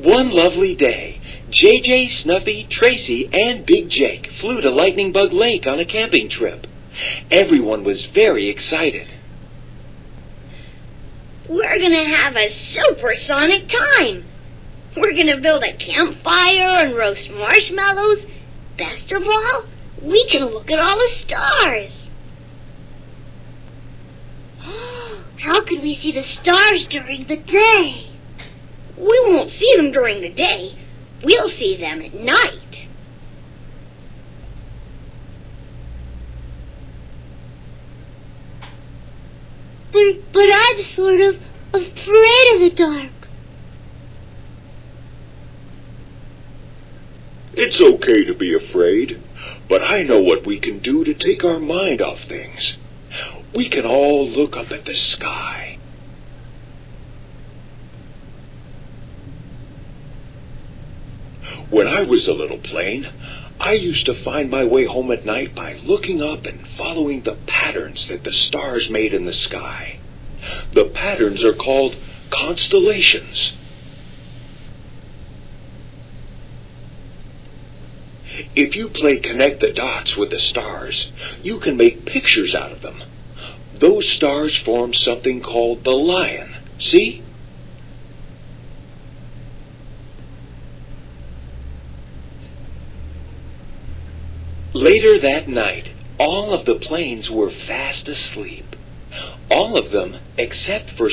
One lovely day, JJ, Snuffy, Tracy, and Big Jake flew to Lightning Bug Lake on a camping trip. Everyone was very excited. We're gonna have a supersonic time. We're gonna build a campfire and roast marshmallows. Best of all, we can look at all the stars. How can we see the stars during the day? We won't see them during the day. We'll see them at night. But I'm sort of afraid of the dark. It's okay to be afraid, but I know what we can do to take our mind off things. We can all look up at the sky. When I was a little plane, I used to find my way home at night by looking up and following the patterns that the stars made in the sky. The patterns are called constellations. If you play connect the dots with the stars, you can make pictures out of them. Those stars form something called the lion. See? Later that night, all of the planes were fast asleep. All of them except for